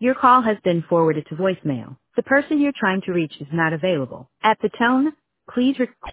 Your call has been forwarded to voicemail. The person you're trying to reach is not available. At the tone, please